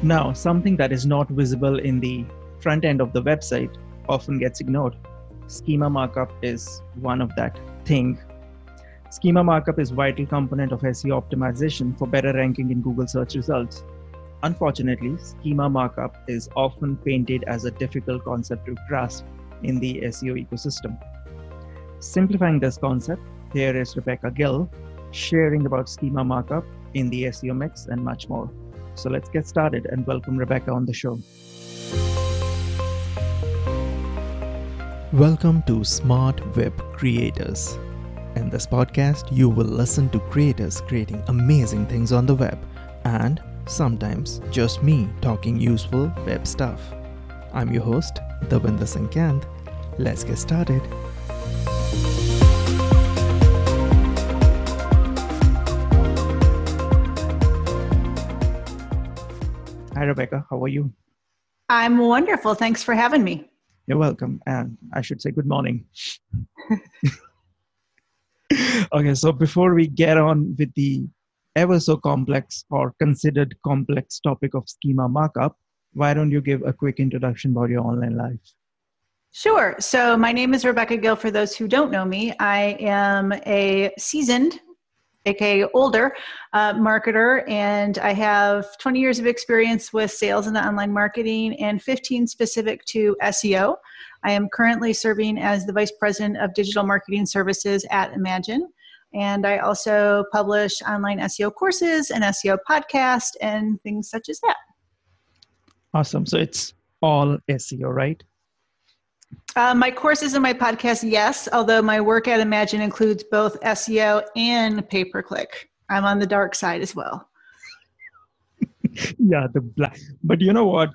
Now, something that is not visible in the front end of the website often gets ignored. Schema markup is one of that thing. Schema markup is a vital component of SEO optimization for better ranking in Google search results. Unfortunately, schema markup is often painted as a difficult concept to grasp in the SEO ecosystem. Simplifying this concept, here is Rebecca Gill sharing about schema markup in the SEO mix and much more. So let's get started and welcome Rebecca on the show. Welcome to Smart Web Creators. In this podcast, you will listen to creators creating amazing things on the web and sometimes just me talking useful web stuff. I'm your host, Davinder Singh Kanth. Let's get started. Hi, Rebecca. How are you? I'm wonderful. Thanks for having me. You're welcome. And I should say good morning. Okay, so before we get on with the ever so complex or considered complex topic of schema markup, why don't you give a quick introduction about your online life? Sure. So my name is Rebecca Gill. For those who don't know me, I am a seasoned, aka older, marketer, and I have 20 years of experience with sales and online marketing and 15 specific to SEO. I am currently serving as the Vice President of Digital Marketing Services at Imagine. And I also publish online SEO courses and SEO podcasts and things such as that. Awesome. So it's all SEO, right? My courses and my podcast, yes, although my work at Imagine includes both SEO and pay-per-click. I'm on the dark side as well. Yeah, the black. But you know what?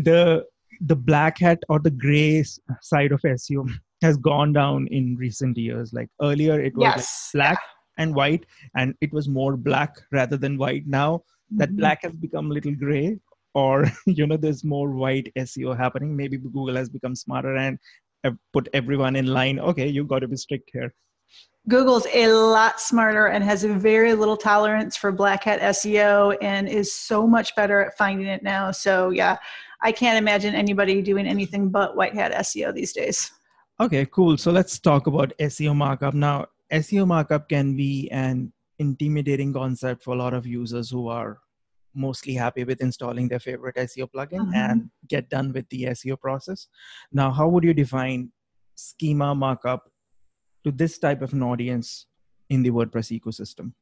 The black hat or the gray side of SEO has gone down in recent years. Like earlier, it was like black and white, and it was more black rather than white. Now that black has become a little gray, or there's more white SEO happening. Maybe Google has become smarter and put everyone in line. Okay, you got to be strict here. Google's a lot smarter and has a very little tolerance for black hat SEO and is so much better at finding it now. So yeah, I can't imagine anybody doing anything but white hat SEO these days. Okay, cool. So let's talk about SEO markup. Now, SEO markup can be an intimidating concept for a lot of users who are mostly happy with installing their favorite SEO plugin and get done with the SEO process. Now, how would you define schema markup to this type of an audience in the WordPress ecosystem?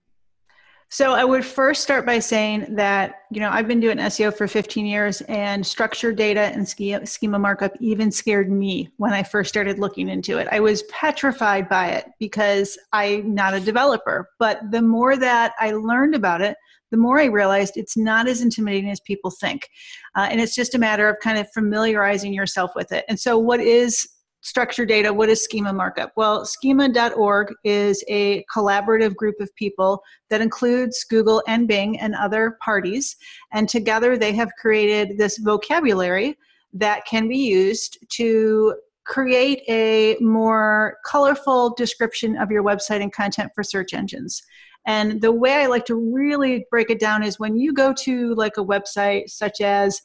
So I would first start by saying that, I've been doing SEO for 15 years and structured data and schema markup even scared me when I first started looking into it. I was petrified by it because I'm not a developer. But the more that I learned about it, the more I realized it's not as intimidating as people think. And it's just a matter of kind of familiarizing yourself with it. And so what is structured data? What is schema markup? Well, schema.org is a collaborative group of people that includes Google and Bing and other parties. And together they have created this vocabulary that can be used to create a more colorful description of your website and content for search engines. And the way I like to really break it down is when you go to like a website such as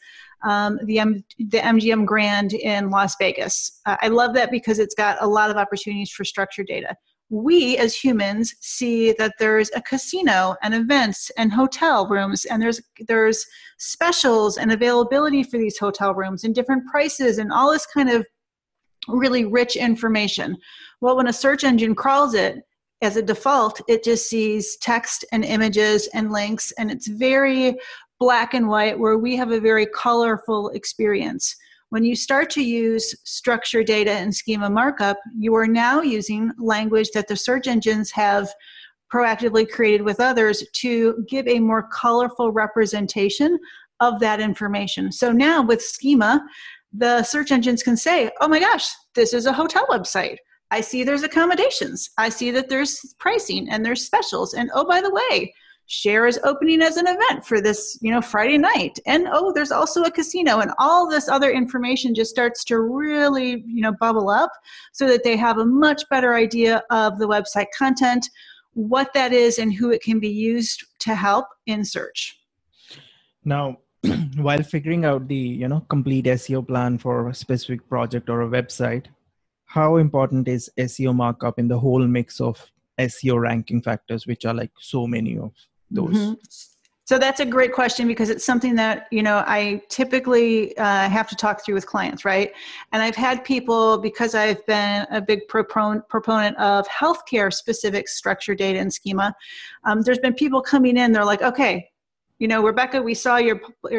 the MGM Grand in Las Vegas. I love that because it's got a lot of opportunities for structured data. We as humans see that there's a casino and events and hotel rooms, and there's specials and availability for these hotel rooms and different prices and all this kind of really rich information. Well, when a search engine crawls it, as a default, it just sees text and images and links, and it's very black and white, where we have a very colorful experience. When you start to use structured data and schema markup, you are now using language that the search engines have proactively created with others to give a more colorful representation of that information. So now with schema, the search engines can say, oh my gosh, this is a hotel website. I see there's accommodations. I see that there's pricing and there's specials. And oh, by the way, Share is opening as an event for this, Friday night. And there's also a casino, and all this other information just starts to really, bubble up so that they have a much better idea of the website content, what that is, and who it can be used to help in search. Now, while figuring out the complete SEO plan for a specific project or a website, how important is SEO markup in the whole mix of SEO ranking factors, which are like so many of those? Mm-hmm. So that's a great question, because it's something that, I typically have to talk through with clients, right? And I've had people, because I've been a big proponent of healthcare specific structure, data, and schema. There's been people coming in, they're like, okay, Rebecca, we saw your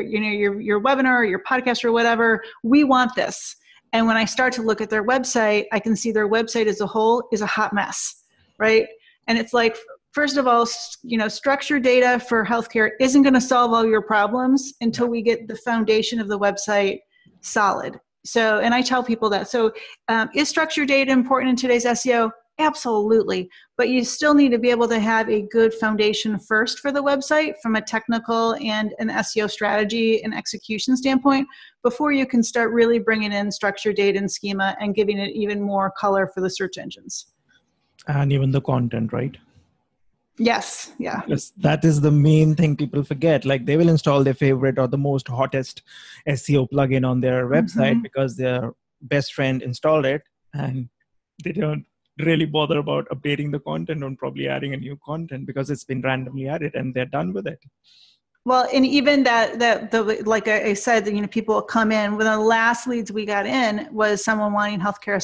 webinar or your podcast or whatever. We want this. And when I start to look at their website, I can see their website as a whole is a hot mess, right? And it's like, first of all, structured data for healthcare isn't going to solve all your problems until we get the foundation of the website solid. So, and I tell people that. So, is structured data important in today's SEO? Absolutely. But you still need to be able to have a good foundation first for the website from a technical and an SEO strategy and execution standpoint before you can start really bringing in structured data and schema and giving it even more color for the search engines. And even the content, right? Yes. Yeah. Because that is the main thing people forget. Like, they will install their favorite or the most hottest SEO plugin on their website because their best friend installed it, and they don't really bother about updating the content or probably adding a new content because it's been randomly added and they're done with it. Well, and even like I said, people come in. One of the last leads we got in was someone wanting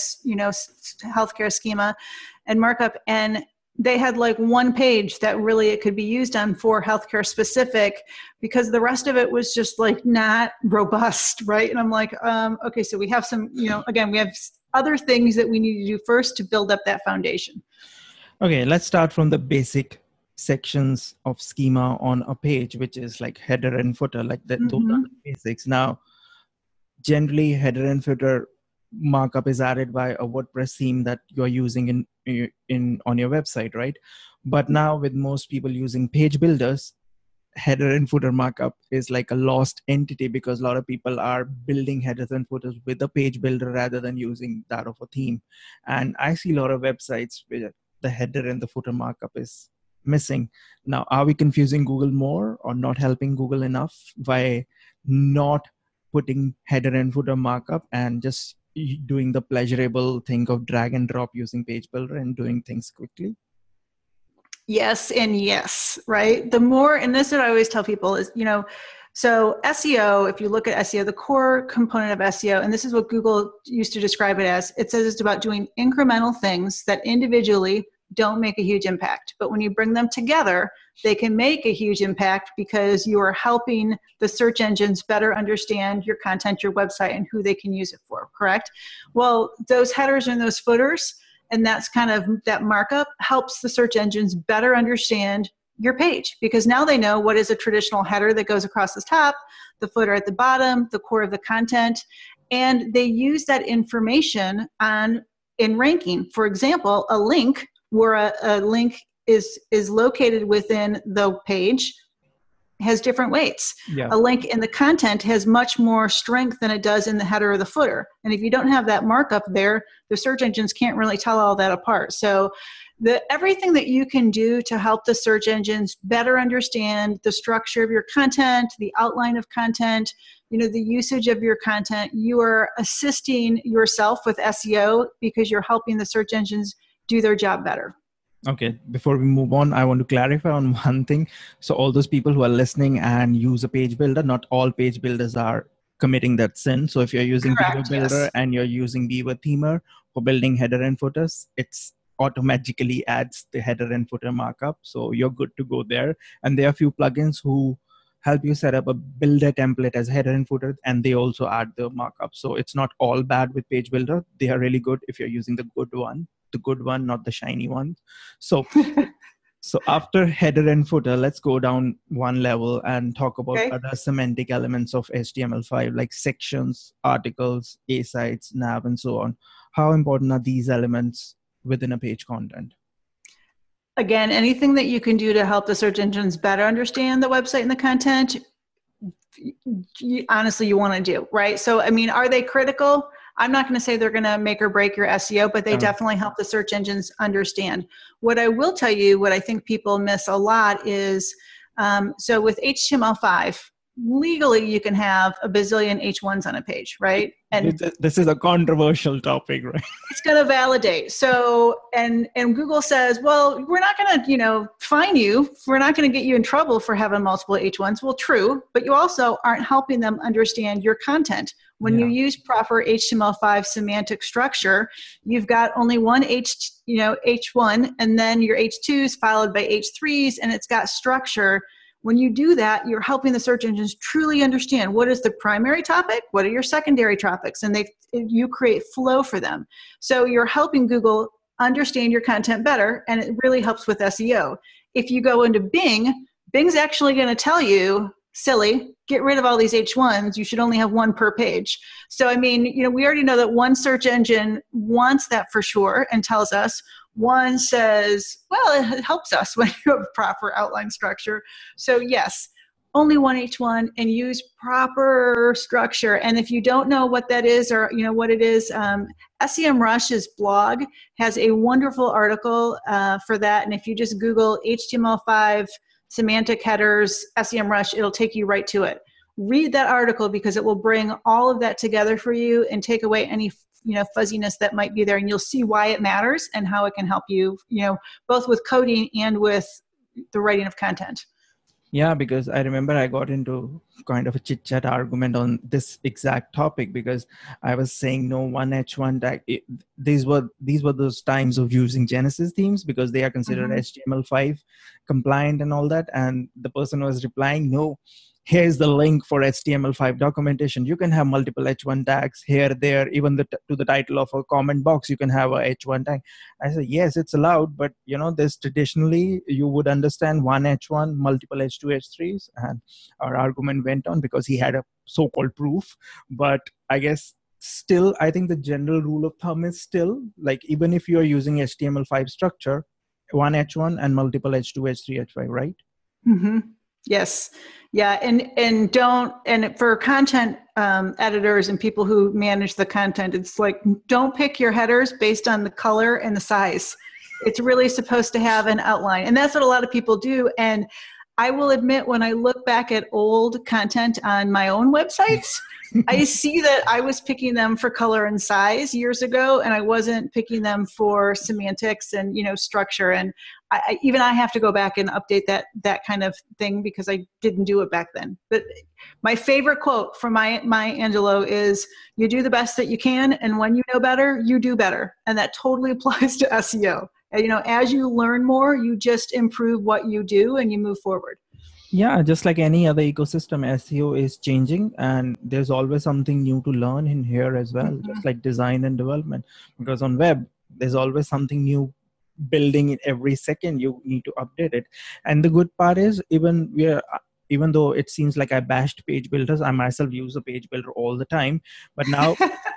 healthcare schema and markup, and they had like one page that really it could be used on for healthcare specific, because the rest of it was just like not robust, right? And I'm like, okay, so we have some, again, we have other things that we need to do first to build up that foundation. Okay, let's start from the basic sections of schema on a page, which is like header and footer, like that. Those are the basics. Now, generally, header and footer markup is added by a WordPress theme that you're using on your website, right? But now with most people using page builders, header and footer markup is like a lost entity, because a lot of people are building headers and footers with a page builder rather than using that of a theme. And I see a lot of websites where the header and the footer markup is missing. Now, are we confusing Google more or not helping Google enough by not putting header and footer markup and just doing the pleasurable thing of drag and drop using page builder and doing things quickly? Yes and yes, right? The more, and this is what I always tell people is, so SEO, if you look at SEO, the core component of SEO, and this is what Google used to describe it as, it says it's about doing incremental things that individually don't make a huge impact. But when you bring them together, they can make a huge impact because you are helping the search engines better understand your content, your website, and who they can use it for, correct? Well, those headers and those footers, and that's kind of that markup, helps the search engines better understand your page, because now they know what is a traditional header that goes across the top, the footer at the bottom, the core of the content, and they use that information in ranking. For example, a link, where a link is located within the page, has different weights. Yeah. A link in the content has much more strength than it does in the header or the footer. And if you don't have that markup there, the search engines can't really tell all that apart. So everything that you can do to help the search engines better understand the structure of your content, the outline of content, the usage of your content, you are assisting yourself with SEO because you're helping the search engines do their job better. Okay, before we move on, I want to clarify on one thing. So all those people who are listening and use a page builder, not all page builders are committing that sin. So if you're using Beaver Builder and you're using Beaver Themer for building header and footers, it's automatically adds the header and footer markup. So you're good to go there. And there are a few plugins who help you set up a builder template as header and footer, and they also add the markup. So it's not all bad with page builder. They are really good if you're using the good one, not the shiny one. So after header and footer, let's go down one level and talk about other semantic elements of HTML5, like sections, articles, A-sites, nav, and so on. How important are these elements within a page content? Again, anything that you can do to help the search engines better understand the website and the content, honestly, you want to do, right? So, I mean, are they critical? I'm not going to say they're going to make or break your SEO, but they definitely help the search engines understand. What I will tell you, what I think people miss a lot is, so with HTML5, legally you can have a bazillion H1s on a page, right? And this is a controversial topic, right? it's going to validate. So, and Google says, well, we're not going to, fine you. We're not going to get you in trouble for having multiple H1s. Well, true, but you also aren't helping them understand your content. When you use proper HTML5 semantic structure, you've got only one H1, and then your H2s followed by H3s, and it's got structure. When you do that, you're helping the search engines truly understand what is the primary topic, what are your secondary topics, and you create flow for them. So you're helping Google understand your content better, and it really helps with SEO. If you go into Bing, Bing's actually going to tell you, silly, get rid of all these H1s. You should only have one per page. So, I mean, we already know that one search engine wants that for sure and tells us. One says, well, it helps us when you have proper outline structure. So yes, only one H1 and use proper structure. And if you don't know what that is or what it is, SEMrush's blog has a wonderful article for that. And if you just Google HTML5 semantic headers, SEMrush, it'll take you right to it. Read that article because it will bring all of that together for you and take away any fuzziness that might be there, and you'll see why it matters and how it can help you, both with coding and with the writing of content. Yeah, because I remember I got into kind of a chit chat argument on this exact topic because I was saying no one H1 tag. These were those times of using Genesis themes because they are considered HTML5 compliant and all that. And the person was replying, no, here's the link for HTML5 documentation. You can have multiple H1 tags here, there, even to the title of a comment box, you can have a H1 tag. I said, yes, it's allowed, but this traditionally you would understand one H1, multiple H2, H3s. And our argument went on because he had a so-called proof. But I guess still, I think the general rule of thumb is still like, even if you're using HTML5 structure, one H1 and multiple H2, H3, H5, right? Mm-hmm. Yes. Yeah. And for content editors and people who manage the content, it's like, don't pick your headers based on the color and the size. It's really supposed to have an outline. And that's what a lot of people do. And I will admit, when I look back at old content on my own websites, I see that I was picking them for color and size years ago, and I wasn't picking them for semantics and structure. And I have to go back and update that kind of thing because I didn't do it back then. But my favorite quote from Maya Angelou is, "You do the best that you can, and when you know better, you do better." And that totally applies to SEO. As you learn more, you just improve what you do and you move forward. Yeah, just like any other ecosystem, SEO is changing and there's always something new to learn in here as well, just like design and development. Because on web, there's always something new building it every second. You need to update it. And the good part is, even though it seems like I bashed page builders, I myself use a page builder all the time. But now,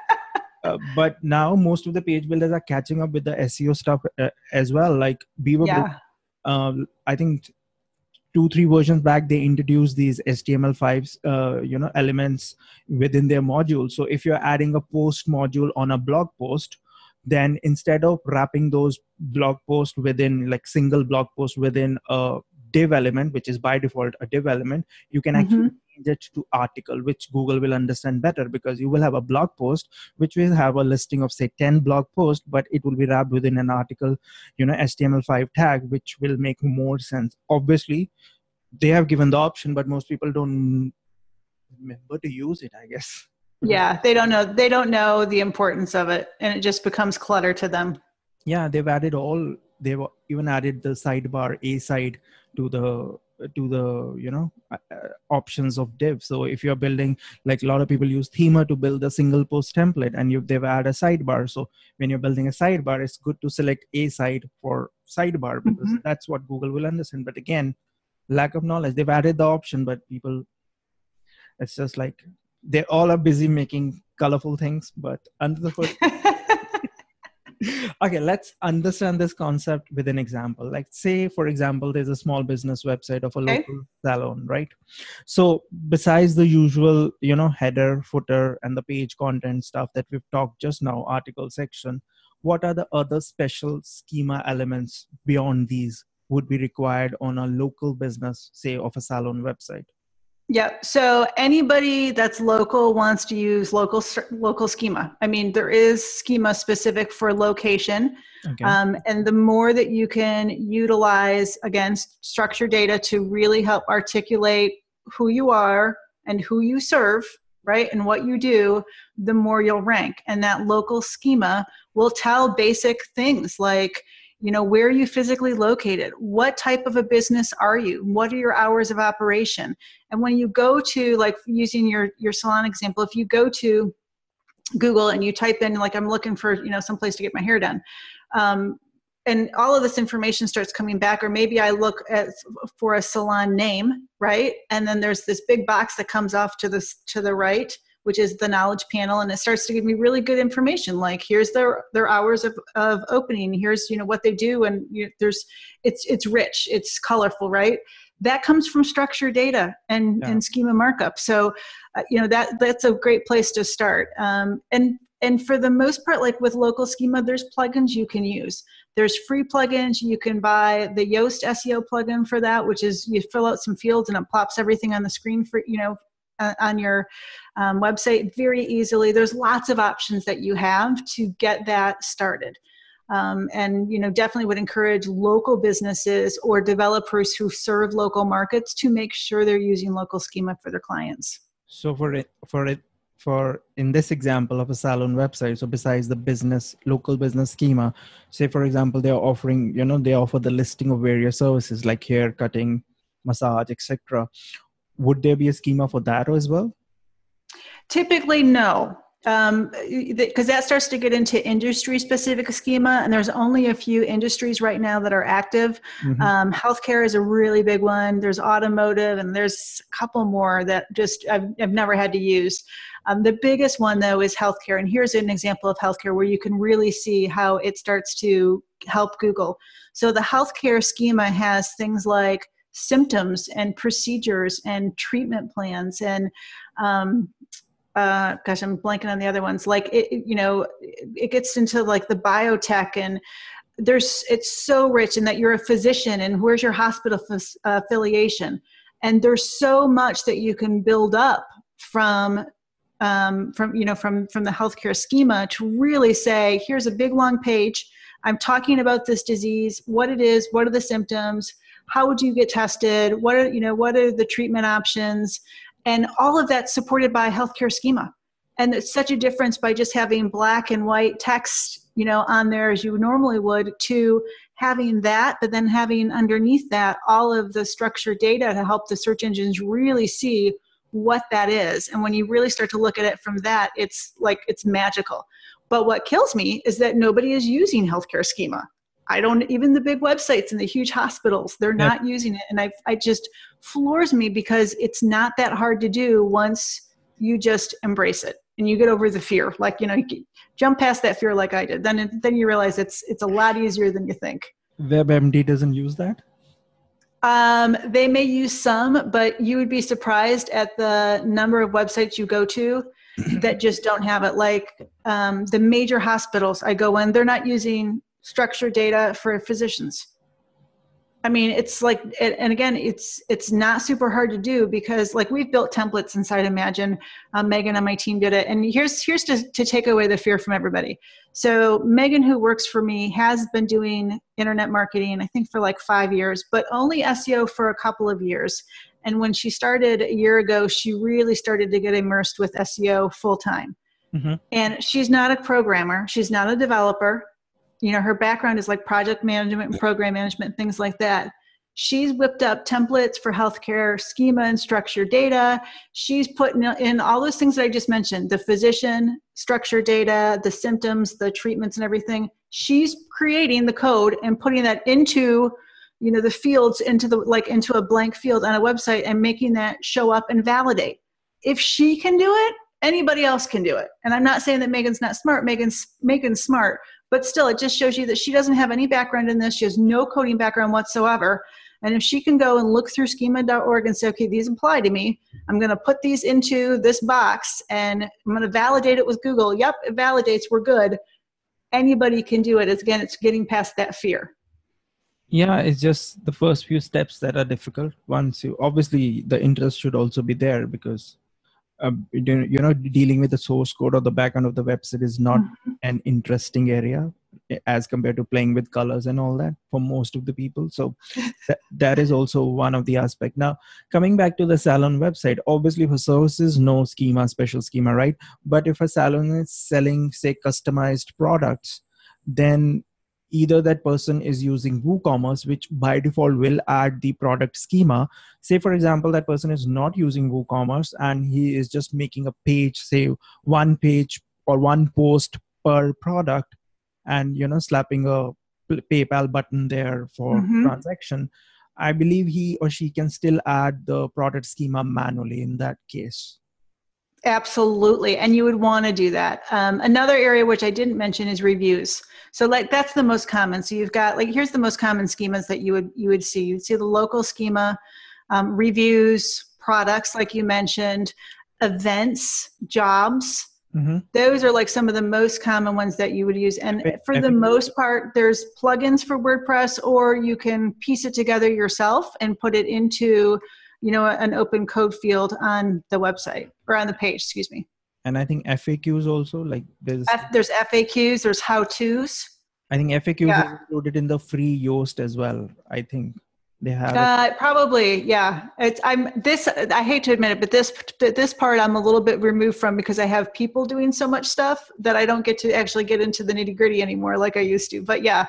most of the page builders are catching up with the SEO stuff as well. Like Beaverbrook, I think 2-3 versions back, they introduced these HTML5 elements within their module. So if you're adding a post module on a blog post, then instead of wrapping those blog posts within like single blog post within a div element, which is by default a div element, you can actually change it to article, which Google will understand better, because you will have a blog post which will have a listing of say 10 blog posts, but it will be wrapped within an article, HTML5 tag, which will make more sense. Obviously, they have given the option, but most people don't remember to use it, I guess. Yeah, they don't know the importance of it, and it just becomes clutter to them. Yeah, they've even added the sidebar A side to the options of div. So if you're building, like a lot of people use Thema to build a single post template, and they've added a sidebar. So when you're building a sidebar, it's good to select A side for sidebar, because that's what Google will understand. But again, lack of knowledge. They've added the option, but people, it's just like they all are busy making colorful things, but under the hood. Okay, let's understand this concept with an example. Like, say, for example, there's a small business website of a local salon, right? So besides the usual, header, footer, and the page content stuff that we've talked just now, article section, what are the other special schema elements beyond these would be required on a local business, say, of a salon website? Yep. So anybody that's local wants to use local schema. I mean, there is schema specific for location. Okay. And the more that you can utilize, again, structured data to really help articulate who you are and who you serve, right, and what you do, the more you'll rank. And that local schema will tell basic things like, where are you physically located? What type of a business are you? What are your hours of operation? And when you go to, like, using your salon example, if you go to Google and you type in, like, I'm looking for, some place to get my hair done, and all of this information starts coming back, or maybe I look for a salon name, right? And then there's this big box that comes off to the right, which is the knowledge panel, and it starts to give me really good information. Like, here's their hours of opening. Here's what they do, and it's rich, it's colorful, right? That comes from structured data and schema markup. So, that's a great place to start. And for the most part, like with local schema, there's plugins you can use. There's free plugins. You can buy the Yoast SEO plugin for that, which is you fill out some fields and it plops everything on the screen for on your website very easily. There's lots of options that you have to get that started. And definitely would encourage local businesses or developers who serve local markets to make sure they're using local schema for their clients. So for in this example of a salon website, so besides the local business schema, say for example, they're offering, they offer the listing of various services like hair cutting, massage, etc. Would there be a schema for that as well? Typically, no. Because that starts to get into industry-specific schema, and there's only a few industries right now that are active. Mm-hmm. Healthcare is a really big one. There's automotive, and there's a couple more that just I've never had to use. The biggest one, though, is healthcare, and here's an example of healthcare where you can really see how it starts to help Google. So the healthcare schema has things like symptoms and procedures and treatment plans and gosh, I'm blanking on the other ones. Like it gets into like the biotech, and it's so rich in that you're a physician and where's your hospital affiliation. And there's so much that you can build up from the healthcare schema to really say, here's a big long page. I'm talking about this disease, what it is, what are the symptoms, how would you get tested, what are the treatment options. And all of that's supported by a healthcare schema. And it's such a difference by just having black and white text, on there as you normally would, to having that, but then having underneath that all of the structured data to help the search engines really see what that is. And when you really start to look at it from that, it's magical. But what kills me is that nobody is using healthcare schema. Even the big websites and the huge hospitals, they're not using it. And I just floors me because it's not that hard to do once you just embrace it and you get over the fear. Like, you jump past that fear like I did. Then you realize it's a lot easier than you think. WebMD doesn't use that? They may use some, but you would be surprised at the number of websites you go to that just don't have it. Like the major hospitals I go in, they're not using structured data for physicians. I mean, it's like, and again, it's not super hard to do because like we've built templates inside Imagine. Megan on my team did it. And here's to take away the fear from everybody. So Megan, who works for me, has been doing internet marketing, I think for like 5 years, but only SEO for a couple of years. And when she started a year ago, she really started to get immersed with SEO full time. Mm-hmm. And she's not a programmer. She's not a developer. Her background is like project management and program management, things like that. She's whipped up templates for healthcare schema and structured data. She's putting in all those things that I just mentioned, the physician, structured data, the symptoms, the treatments and everything. She's creating the code and putting that into, the fields into a blank field on a website and making that show up and validate. If she can do it, anybody else can do it. And I'm not saying that Megan's not smart. Megan's smart. But still, it just shows you that she doesn't have any background in this. She has no coding background whatsoever. And if she can go and look through schema.org and say, okay, these apply to me, I'm going to put these into this box and I'm going to validate it with Google. Yep, it validates, we're good. Anybody can do it. It's getting past that fear. Yeah, it's just the first few steps that are difficult. Once you, obviously, the interest should also be there, because dealing with the source code or the backend of the website is not Mhm. an interesting area as compared to playing with colors and all that for most of the people. So that is also one of the aspect. Now, coming back to the salon website, obviously for services, no schema, special schema, right? But if a salon is selling, say, customized products, then either that person is using WooCommerce, which by default will add the product schema. Say, for example, that person is not using WooCommerce and he is just making a page, say one page or one post per product, and slapping a PayPal button there for Mhm. transaction. I believe he or she can still add the product schema manually in that case. Absolutely. And you would want to do that. Another area which I didn't mention is reviews. So like that's the most common. So you've got like, here's the most common schemas that you would see. You'd see the local schema, reviews, products, like you mentioned, events, jobs. Mm-hmm. Those are like some of the most common ones that you would use. And for the FAQ. most part, there's plugins for WordPress, or you can piece it together yourself and put it into, an open code field on the website or on the page, excuse me. And I think FAQs also, like There's FAQs, there's how-tos. I think FAQs Yeah. is included in the free Yoast as well. I think they have it. Probably, yeah. I hate to admit it, but this part I'm a little bit removed from, because I have people doing so much stuff that I don't get to actually get into the nitty gritty anymore like I used to. But yeah,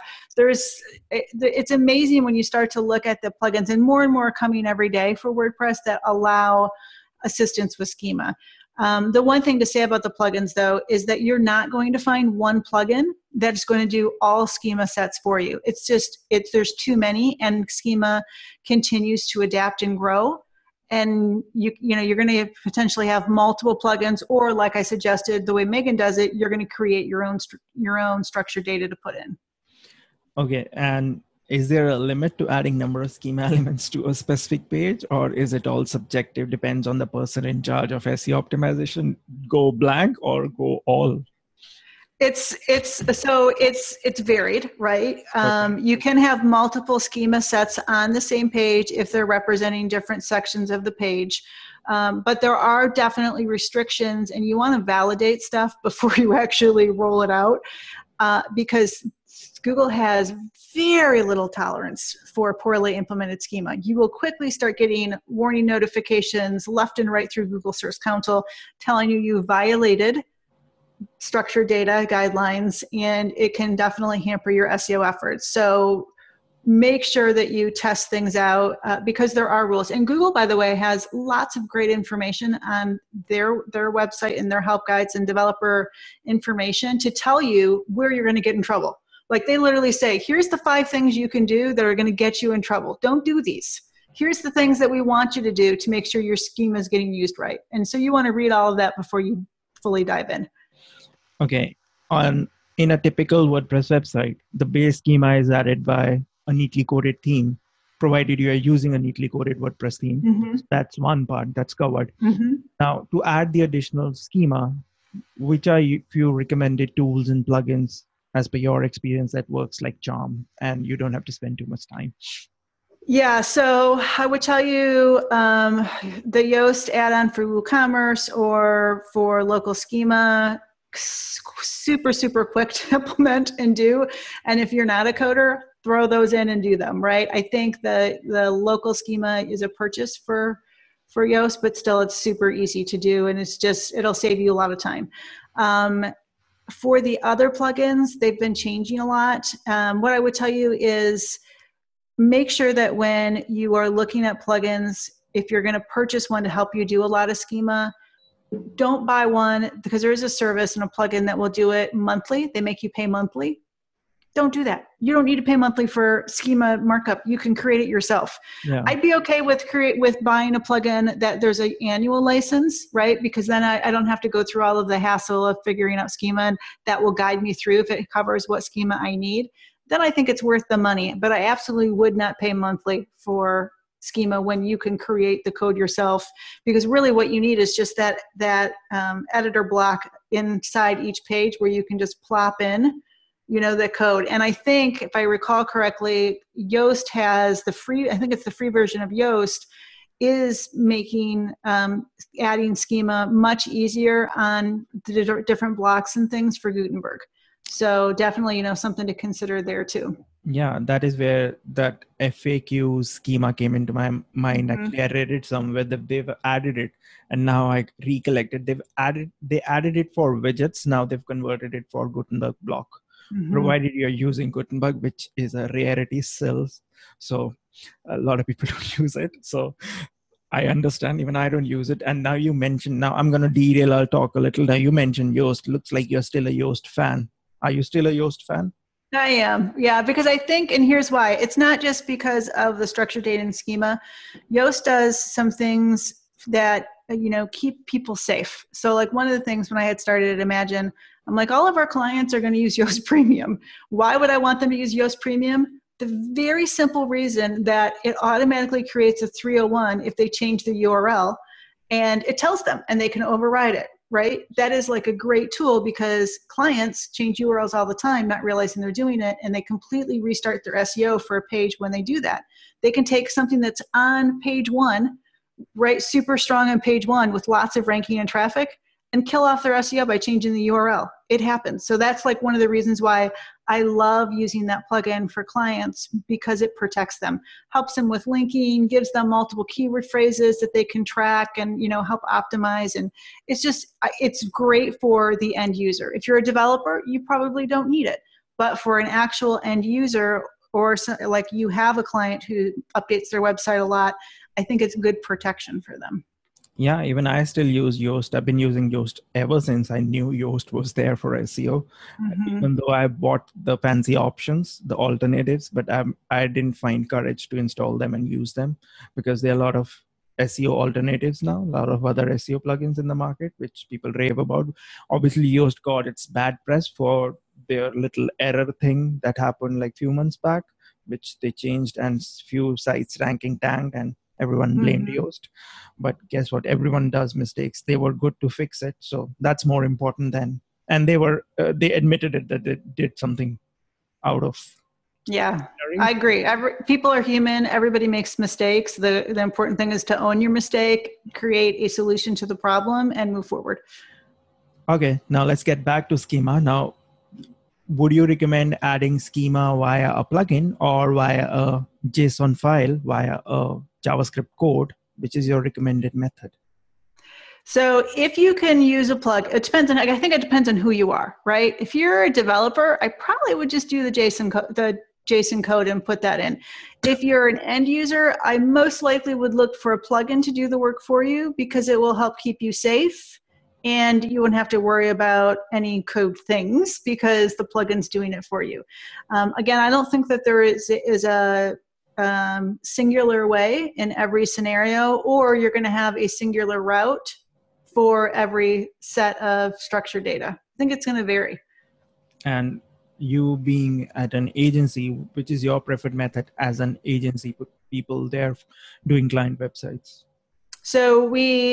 it's amazing when you start to look at the plugins, and more are coming every day for WordPress that allow assistance with schema. The one thing to say about the plugins, though, is that you're not going to find one plugin that's going to do all schema sets for you. There's too many, and schema continues to adapt and grow. And you're going to potentially have multiple plugins, or like I suggested, the way Megan does it, you're going to create your own structured data to put in. Okay, and is there a limit to adding number of schema elements to a specific page, or is it all subjective, depends on the person in charge of SEO optimization? Go blank or go all? It's varied, right? Okay. You can have multiple schema sets on the same page if they're representing different sections of the page. But there are definitely restrictions, and you want to validate stuff before you actually roll it out, because Google has very little tolerance for poorly implemented schema. You will quickly start getting warning notifications left and right through Google Search Console telling you violated structured data guidelines, and it can definitely hamper your SEO efforts. So make sure that you test things out, because there are rules. And Google, by the way, has lots of great information on their website and their help guides and developer information to tell you where you're going to get in trouble. Like they literally say, here's the 5 things you can do that are going to get you in trouble. Don't do these. Here's the things that we want you to do to make sure your schema is getting used right. And so you want to read all of that before you fully dive in. Okay. In a typical WordPress website, the base schema is added by a neatly coded theme, provided you are using a neatly coded WordPress theme. Mm-hmm. So that's one part that's covered. Mm-hmm. Now, to add the additional schema, which are few recommended tools and plugins as per your experience that works like charm, and you don't have to spend too much time? Yeah, so I would tell you the Yoast add-on for WooCommerce or for local schema, super, super quick to implement and do. And if you're not a coder, throw those in and do them, right? I think the local schema is a purchase for Yoast, but still it's super easy to do, and it'll save you a lot of time. For the other plugins, they've been changing a lot. What I would tell you is make sure that when you are looking at plugins, if you're going to purchase one to help you do a lot of schema, don't buy one, because there is a service and a plugin that will do it monthly. They make you pay monthly. Don't do that. You don't need to pay monthly for schema markup. You can create it yourself. Yeah. I'd be okay with buying a plugin that there's an annual license, right? Because then I don't have to go through all of the hassle of figuring out schema, and that will guide me through if it covers what schema I need. Then I think it's worth the money. But I absolutely would not pay monthly for schema when you can create the code yourself, because really what you need is just that editor block inside each page where you can just plop in the code. And I think, if I recall correctly, Yoast has I think it's the free version of Yoast is making adding schema much easier on the different blocks and things for Gutenberg. So definitely, something to consider there too. Yeah, that is where that FAQ schema came into my mind. Mm-hmm. Actually, I read it somewhere that they've added it, and now I recollected they added it for widgets. Now they've converted it for Gutenberg block, provided you're using Gutenberg, which is a rarity still. So a lot of people don't use it. So I understand, even I don't use it. And now you mentioned, now I'm going to derail our talk a little. Now you mentioned Yoast. Looks like you're still a Yoast fan. Are you still a Yoast fan? I am, yeah, because I think, and here's why, it's not just because of the structured data and schema. Yoast does some things that, keep people safe. So like one of the things when I had started at Imagine, I'm like, all of our clients are going to use Yoast Premium. Why would I want them to use Yoast Premium? The very simple reason that it automatically creates a 301 if they change the URL, and it tells them, and they can override it. Right? That is like a great tool because clients change URLs all the time, not realizing they're doing it, and they completely restart their SEO for a page when they do that. They can take something that's on page 1, right, super strong on page 1 with lots of ranking and traffic, and kill off their SEO by changing the URL. It happens. So that's like one of the reasons why I love using that plugin for clients, because it protects them, helps them with linking, gives them multiple keyword phrases that they can track and, help optimize. And it's great for the end user. If you're a developer, you probably don't need it. But for an actual end user, or like you have a client who updates their website a lot, I think it's good protection for them. Yeah, even I still use Yoast. I've been using Yoast ever since I knew Yoast was there for SEO. Even though I bought the fancy options, the alternatives, but I didn't find courage to install them and use them because there are a lot of SEO alternatives now, a lot of other SEO plugins in the market, which people rave about. Obviously, Yoast got its bad press for their little error thing that happened like few months back, which they changed, and few sites ranking tanked, and everyone blamed Yoast. But guess what? Everyone does mistakes. They were good to fix it. So that's more important than, and they admitted it that they did something out of. Yeah, I agree. People are human. Everybody makes mistakes. The important thing is to own your mistake, create a solution to the problem, and move forward. Okay, now let's get back to schema. Now, would you recommend adding schema via a plugin or via a JSON file, via a JavaScript code? Which is your recommended method? So if you can use a plug, I think it depends on who you are, right? If you're a developer, I probably would just do the JSON code and put that in. If you're an end user, I most likely would look for a plugin to do the work for you because it will help keep you safe, and you wouldn't have to worry about any code things because the plugin's doing it for you. Again, I don't think that there is a singular way in every scenario, or you're going to have a singular route for every set of structured data. I think it's going to vary. And you being at an agency, which is your preferred method as an agency, put people there doing client websites? So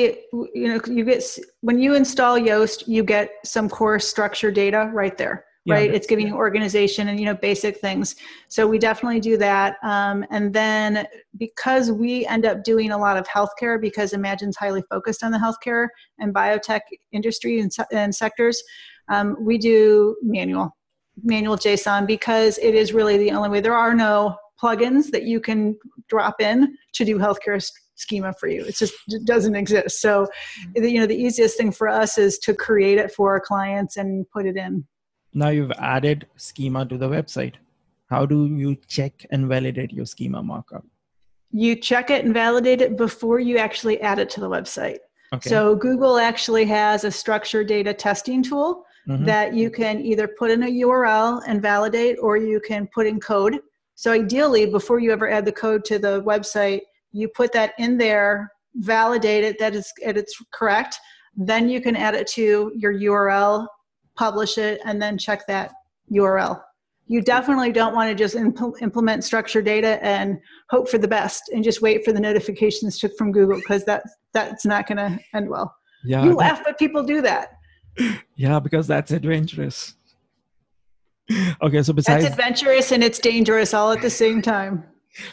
you get, when you install Yoast, you get some core structured data right there. Right. It's giving you organization and, basic things. So we definitely do that. And then because we end up doing a lot of healthcare, because Imagine's highly focused on the healthcare and biotech industry and sectors, we do manual JSON because it is really the only way. There are no plugins that you can drop in to do healthcare schema for you. It doesn't exist. So, the easiest thing for us is to create it for our clients and put it in. Now you've added schema to the website. How do you check and validate your schema markup? You check it and validate it before you actually add it to the website. Okay. So Google actually has a structured data testing tool that you can either put in a URL and validate, or you can put in code. So ideally, before you ever add the code to the website, you put that in there, validate it that it's correct. Then you can add it to your URL, publish it, and then check that URL. You definitely don't want to just implement structured data and hope for the best and just wait for the notifications from Google, because that's not going to end well. Yeah, you laugh, but people do that. Yeah, because that's adventurous. Okay, so That's besides adventurous and it's dangerous all at the same time.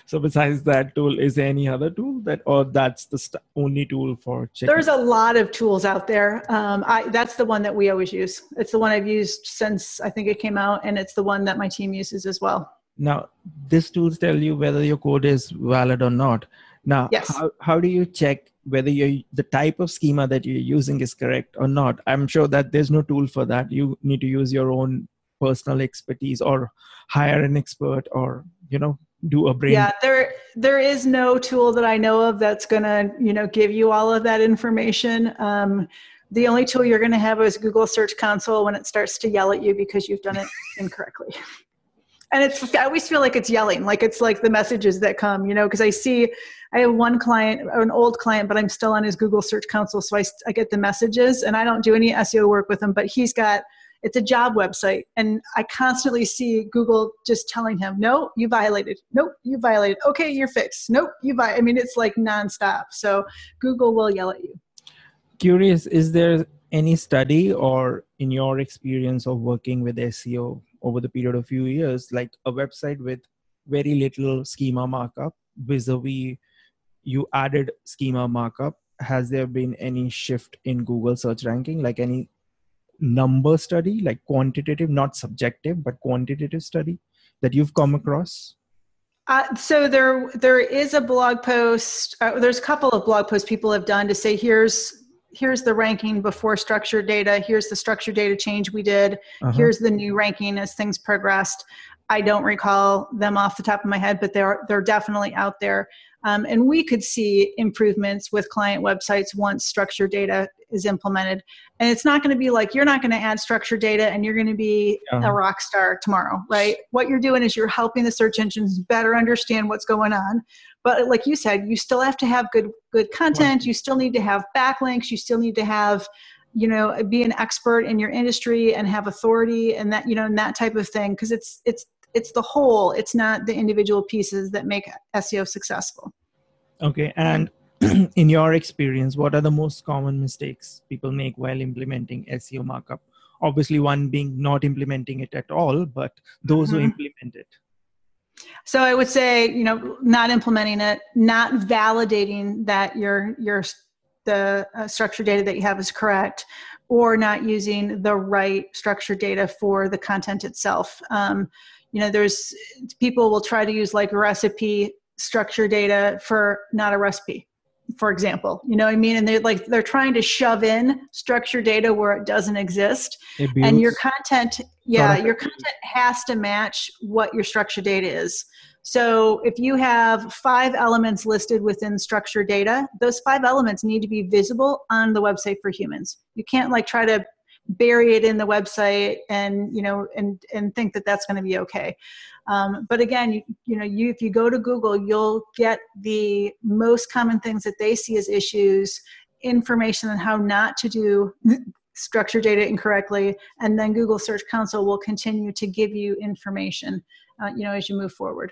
that tool, is there any other tool that, or that's the only tool for checking? There's a lot of tools out there. That's the one that we always use. It's the one I've used since I think it came out, and it's the one that my team uses as well. Now, these tools tell you whether your code is valid or not. Now, Yes. how do you check whether the type of schema that you're using is correct or not? I'm sure that there's no tool for that. You need to use your own personal expertise or hire an expert or, do a brain. Yeah, there is no tool that I know of that's going to, give you all of that information. The only tool you're going to have is Google Search Console when it starts to yell at you because you've done it incorrectly. And I always feel like it's yelling, like it's like the messages that come, because I have one client, an old client, but I'm still on his Google Search Console. So I get the messages, and I don't do any SEO work with him, but it's a job website. And I constantly see Google just telling him, no, you violated. Nope, you violated. Okay, you're fixed. Nope, you violated. I mean, it's like nonstop. So Google will yell at you. Curious, is there any study or in your experience of working with SEO over the period of few years, like a website with very little schema markup vis-a-vis you added schema markup, has there been any shift in Google search ranking, like any number study, like quantitative, not subjective, but quantitative study that you've come across? So there is a blog post. There's a couple of blog posts people have done to say, here's the ranking before structured data. Here's the structured data change we did. Here's the new ranking as things progressed. I don't recall them off the top of my head, but they're definitely out there. And we could see improvements with client websites once structured data is implemented. And it's not going to be like, you're not going to add structured data and you're going to be a rock star tomorrow, right? What you're doing is you're helping the search engines better understand what's going on. But like you said, you still have to have good content. You still need to have backlinks. You still need to have, be an expert in your industry and have authority and that, and that type of thing. Because it's the whole, it's not the individual pieces that make SEO successful. Okay. And in your experience, what are the most common mistakes people make while implementing SEO markup? Obviously, one being not implementing it at all, but those who implement it. So I would say, not implementing it, not validating that the structured data that you have is correct, or not using the right structured data for the content itself. There's people will try to use like recipe structured data for not a recipe, for example, you know what I mean? And they're trying to shove in structured data where it doesn't exist. And your content, your content has to match what your structured data is. So if you have 5 elements listed within structured data, those 5 elements need to be visible on the website for humans. You can't try to bury it in the website and think that that's going to be okay. But again, if you go to Google, you'll get the most common things that they see as issues, information on how not to do structured data incorrectly, and then Google Search Console will continue to give you information, as you move forward.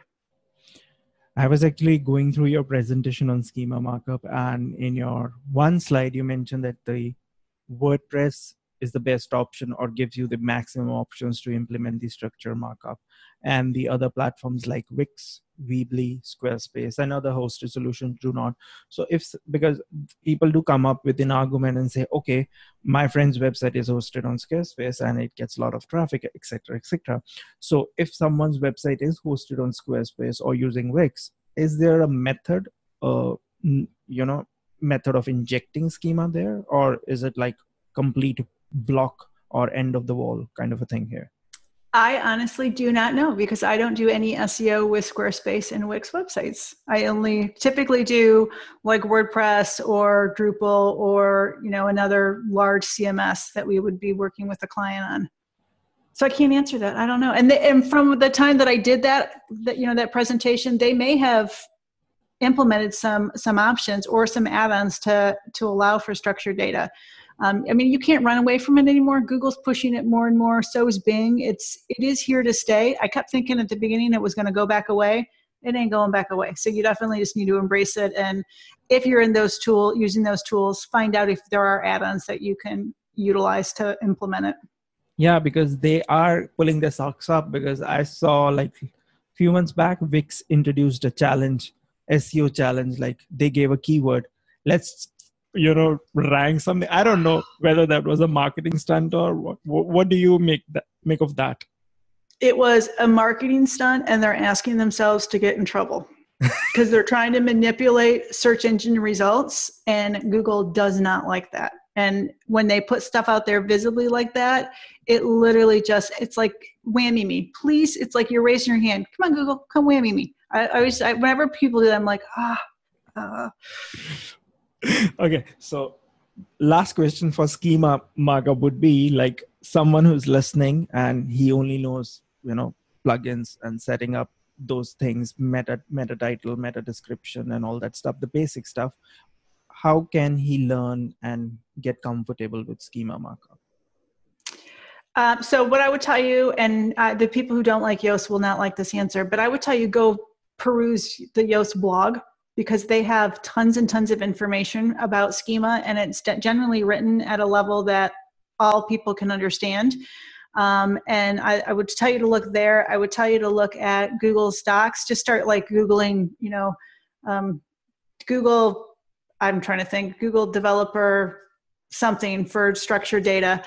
I was actually going through your presentation on schema markup, and in your one slide, you mentioned that the WordPress is the best option or gives you the maximum options to implement the structure markup. And the other platforms like Wix, Weebly, Squarespace, and other hosted solutions do not. So because people do come up with an argument and say, okay, my friend's website is hosted on Squarespace and it gets a lot of traffic, etc., etc. So if someone's website is hosted on Squarespace or using Wix, is there a method, method of injecting schema there, or is it like complete block or end of the wall kind of a thing here? I honestly do not know because I don't do any SEO with Squarespace and Wix websites. I only typically do like WordPress or Drupal or, another large CMS that we would be working with the client on. So I can't answer that. I don't know. And from the time that I did that presentation, they may have implemented some options or some add-ons to allow for structured data. You can't run away from it anymore. Google's pushing it more and more. So is Bing. It is here to stay. I kept thinking at the beginning it was going to go back away. It ain't going back away. So you definitely just need to embrace it. And if you're in using those tools, find out if there are add-ons that you can utilize to implement it. Yeah, because they are pulling their socks up, because I saw like few months back, Wix introduced a challenge, SEO challenge, like they gave a keyword. Let's, rank something. I don't know whether that was a marketing stunt or what. What do you make of that? It was a marketing stunt, and they're asking themselves to get in trouble because they're trying to manipulate search engine results, and Google does not like that. And when they put stuff out there visibly like that, it literally it's like whammy me. Please, it's like you're raising your hand. Come on, Google, come whammy me. Whenever people do that, I'm like, Okay, so last question for schema markup would be like someone who's listening and he only knows, plugins and setting up those things, meta title, meta description, and all that stuff, the basic stuff. How can he learn and get comfortable with schema markup? So what I would tell you, and the people who don't like Yoast will not like this answer, but I would tell you go peruse the Yoast blog, because they have tons and tons of information about schema, and it's generally written at a level that all people can understand. And I would tell you to look there. I would tell you to look at Google Docs. Just start like Googling, Google, I'm trying to think, Google developer something for structured data.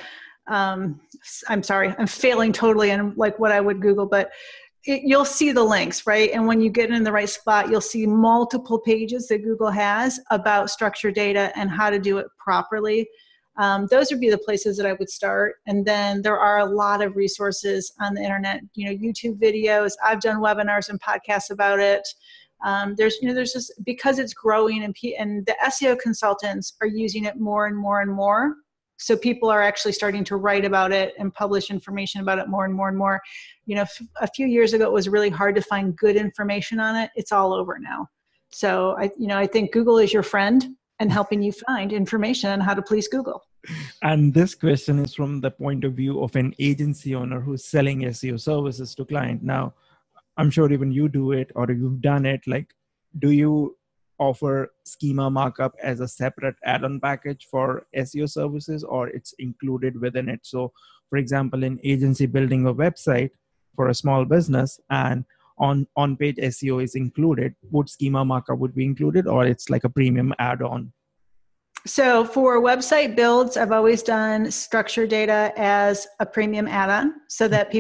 I'm sorry, I'm failing totally on like what I would Google, but you'll see the links, right? And when you get in the right spot, you'll see multiple pages that Google has about structured data and how to do it properly. Those would be the places that I would start. And then there are a lot of resources on the internet, YouTube videos. I've done webinars and podcasts about it. There's just, because it's growing, and the SEO consultants are using it more and more and more. So people are actually starting to write about it and publish information about it more and more and more. A few years ago, it was really hard to find good information on it. It's all over now. So I think Google is your friend and helping you find information on how to please Google. And this question is from the point of view of an agency owner who's selling SEO services to client. Now, I'm sure even you do it or you've done it. Like, do you offer schema markup as a separate add-on package for SEO services, or it's included within it? So for example, in agency building a website for a small business and on-page SEO is included, would schema markup would be included, or it's like a premium add-on? So for website builds, I've always done structured data as a premium add-on so that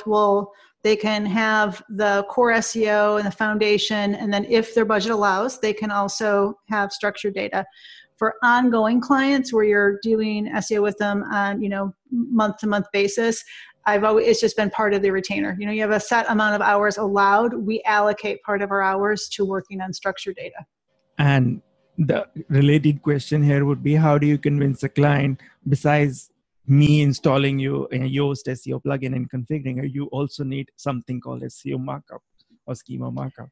they can have the core SEO and the foundation, and then if their budget allows, they can also have structured data. For ongoing clients where you're doing SEO with them on, month-to-month basis, it's just been part of the retainer. You have a set amount of hours allowed. We allocate part of our hours to working on structured data. And the related question here would be, how do you convince a client, besides me installing you a Yoast SEO plugin and configuring it, you also need something called SEO markup or schema markup?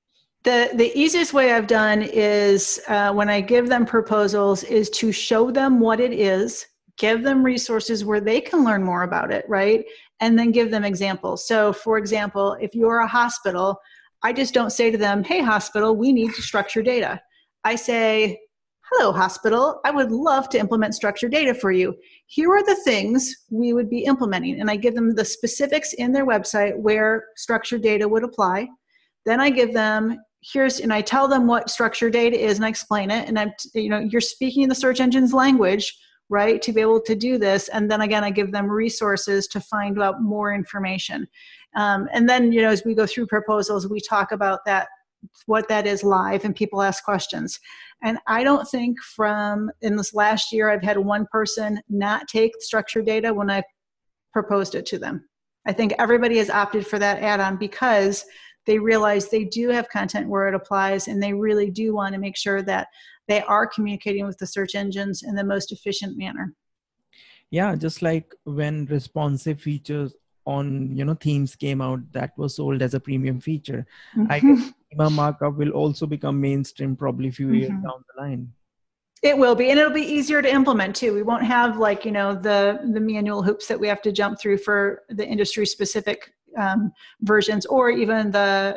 The easiest way I've done is when I give them proposals is to show them what it is, give them resources where they can learn more about it, right? And then give them examples. So for example, if you're a hospital, I just don't say to them, hey, hospital, we need to structure data. I say, hello, hospital, I would love to implement structured data for you. Here are the things we would be implementing. And I give them the specifics in their website where structured data would apply. Then I give them, and I tell them what structured data is and I explain it. And you're speaking the search engine's language, right, to be able to do this. And then again, I give them resources to find out more information. And then, as we go through proposals, we talk about what that is live, and people ask questions. And I don't think in this last year, I've had one person not take structured data when I proposed it to them. I think everybody has opted for that add-on because they realize they do have content where it applies, and they really do want to make sure that they are communicating with the search engines in the most efficient manner. Yeah, just like when responsive features on themes came out, that was sold as a premium feature. Mm-hmm. I guess schema markup will also become mainstream probably a few years down the line. It will be, and it'll be easier to implement too. We won't have the manual hoops that we have to jump through for the industry specific versions, or even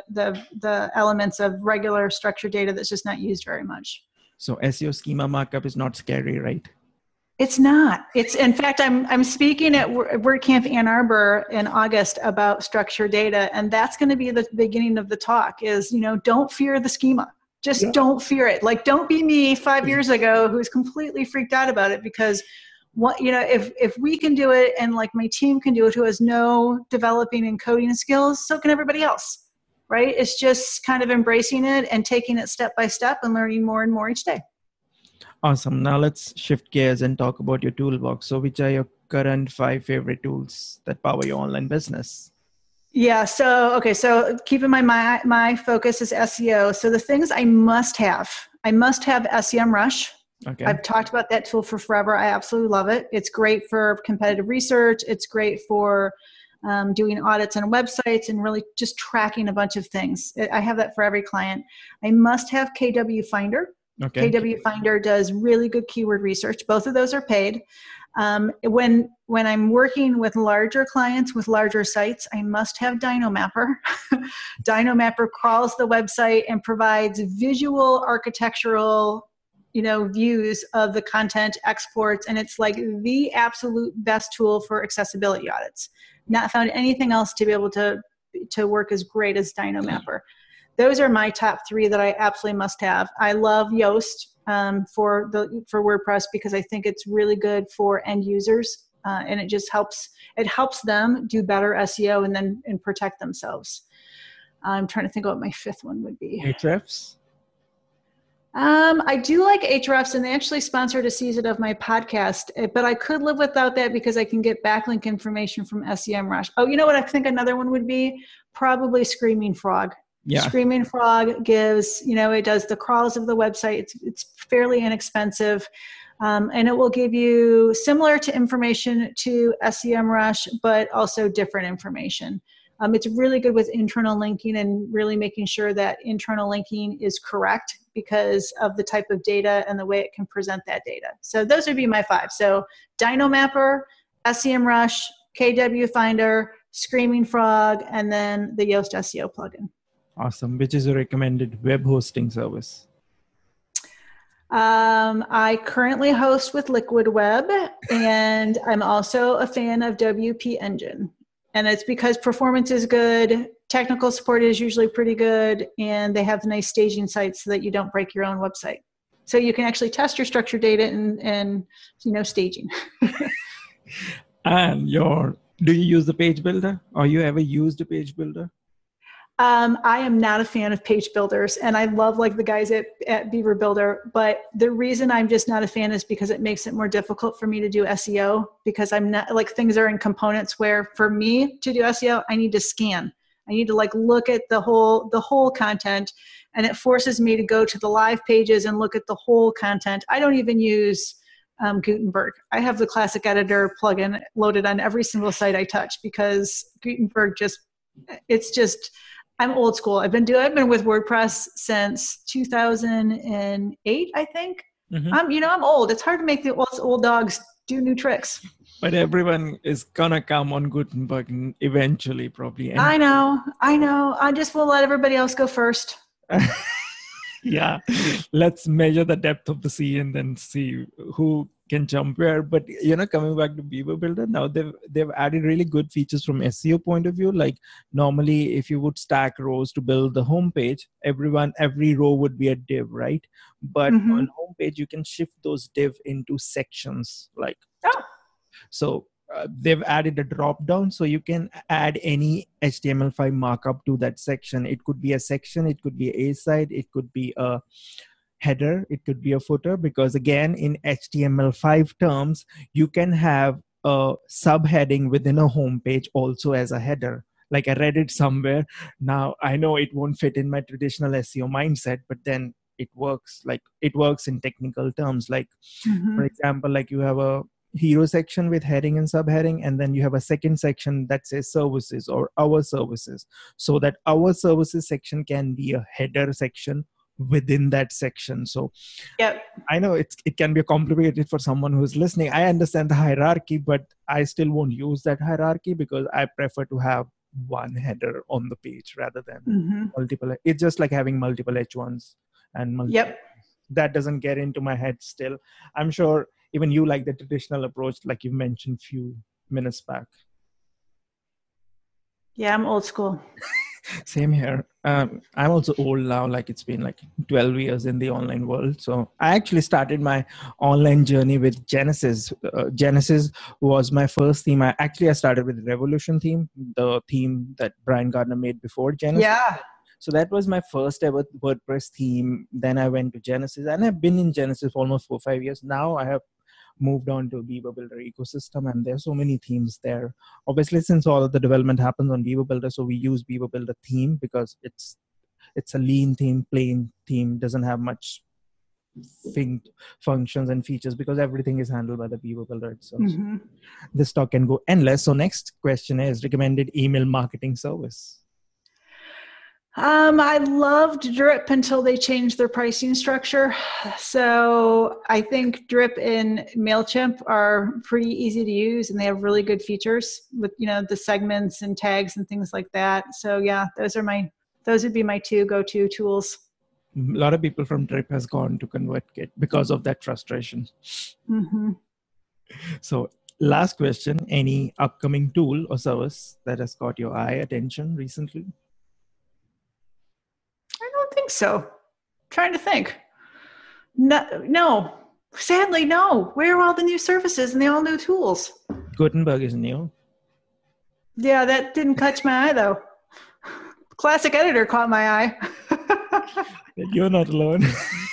the elements of regular structured data that's just not used very much. So SEO schema markup is not scary, right? It's not. It's in fact, I'm speaking at WordCamp Ann Arbor in August about structured data, and that's going to be the beginning of the talk. Is don't fear the schema. Just don't fear it. Like, don't be me 5 years ago who's completely freaked out about it, because if we can do it, and like my team can do it, who has no developing and coding skills, so can everybody else, right? It's just kind of embracing it and taking it step by step and learning more and more each day. Awesome. Now let's shift gears and talk about your toolbox. So which are your current 5 favorite tools that power your online business? Yeah. So keep in mind, my focus is SEO. So the things I must have SEMrush. Okay. I've talked about that tool for forever. I absolutely love it. It's great for competitive research. It's great for doing audits on websites and really just tracking a bunch of things. I have that for every client. I must have KW Finder. Okay. KW Finder does really good keyword research. Both of those are paid. When I'm working with larger clients with larger sites, I must have DynoMapper. DynoMapper crawls the website and provides visual architectural views of the content, exports, and it's like the absolute best tool for accessibility audits. Not found anything else to be able to work as great as DynoMapper. Those are my top 3 that I absolutely must have. I love Yoast for WordPress because I think it's really good for end users, and it just helps them do better SEO and protect themselves. I'm trying to think of what my 5th one would be. Ahrefs? I do like Ahrefs, and they actually sponsored a season of my podcast, but I could live without that because I can get backlink information from SEMrush. Oh, you know what? I think another one would be probably Screaming Frog. Yeah. Screaming Frog gives, it does the crawls of the website. It's fairly inexpensive. And it will give you similar to information to SEMrush, but also different information. It's really good with internal linking and really making sure that internal linking is correct because of the type of data and the way it can present that data. So those would be my 5. So DynoMapper, SEMrush, KW Finder, Screaming Frog, and then the Yoast SEO plugin. Awesome. Which is a recommended web hosting service? I currently host with Liquid Web, and I'm also a fan of WP Engine. And it's because performance is good, technical support is usually pretty good, and they have nice staging sites so that you don't break your own website. So you can actually test your structured data and staging. And do you use the page builder? Or you ever used a page builder? I am not a fan of page builders, and I love the guys at Beaver Builder, but the reason I'm just not a fan is because it makes it more difficult for me to do SEO, because I'm not things are in components where for me to do SEO, I need to scan. I need to look at the whole content, and it forces me to go to the live pages and look at the whole content. I don't even use Gutenberg. I have the Classic Editor plugin loaded on every single site I touch because Gutenberg I'm old school. I've been with WordPress since 2008, I think. Mm-hmm. I'm old. It's hard to make the old dogs do new tricks. But everyone is gonna come on Gutenberg eventually, probably. I know. I just will let everybody else go first. Yeah, let's measure the depth of the sea and then see who can jump where. But coming back to Beaver Builder, now they've added really good features from SEO point of view. Like normally, if you would stack rows to build the homepage, every row would be a div, right? But on homepage, you can shift those div into sections. So they've added a drop down, so you can add any HTML5 markup to that section. It could be a section, it could be a side, it could be a header, it could be a footer, because again, in HTML5 terms, you can have a subheading within a homepage also as a header. Like I read it somewhere. Now I know it won't fit in my traditional SEO mindset, but then it works. It works in technical terms. For example, you have a hero section with heading and subheading, and then you have a second section that says services or our services, so that our services section can be a header section within that section. So I know it can be complicated for someone who's listening. I understand the hierarchy, but I still won't use that hierarchy because I prefer to have one header on the page rather than multiple. It's just like having multiple H1s and multiple. That doesn't get into my head still. I'm sure even you like the traditional approach, like you mentioned few minutes back? Yeah, I'm old school. Same here. I'm also old now. Like it's been like 12 years in the online world. So I actually started my online journey with Genesis. Genesis was my first theme. I started with Revolution theme, the theme that Brian Gardner made before Genesis. Yeah. So that was my first ever WordPress theme. Then I went to Genesis, and I've been in Genesis for almost 4 or 5 years. Now I have moved on to Beaver Builder ecosystem, and there's so many themes there. Obviously, since all of the development happens on Beaver Builder, so we use Beaver Builder theme because it's a lean theme, plain theme, doesn't have much functions and features because everything is handled by the Beaver Builder itself. Mm-hmm. This talk can go endless. So next question is recommended email marketing service. I loved Drip until they changed their pricing structure. So I think Drip and MailChimp are pretty easy to use, and they have really good features with, the segments and tags and things like that. So yeah, those would be my two go-to tools. A lot of people from Drip has gone to ConvertKit because of that frustration. Mm-hmm. So last question, any upcoming tool or service that has caught your attention recently? I don't think so. I'm trying to think. No. Sadly, no. Where are all the new services and the all new tools? Gutenberg is new. Yeah, that didn't catch my eye though. Classic Editor caught my eye. You're not alone.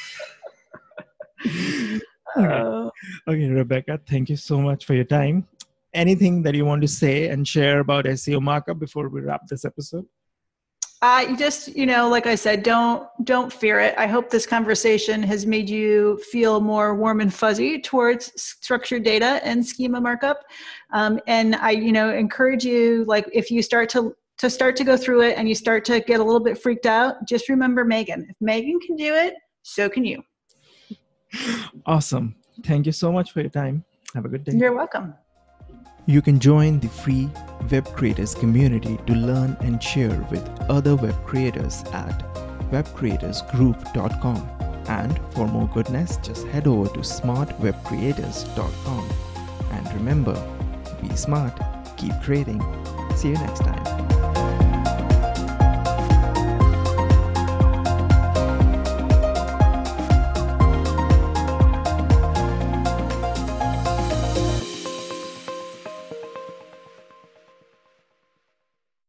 Okay, Rebecca, thank you so much for your time. Anything that you want to say and share about SEO markup before we wrap this episode? You just, like I said, don't fear it. I hope this conversation has made you feel more warm and fuzzy towards structured data and schema markup. And I, encourage you, like if you start to go through it and you start to get a little bit freaked out, just remember Megan. If Megan can do it, so can you. Awesome. Thank you so much for your time. Have a good day. You're welcome. You can join the free Web Creators community to learn and share with other web creators at webcreatorsgroup.com. And for more goodness, just head over to smartwebcreators.com. And remember, be smart, keep creating. See you next time.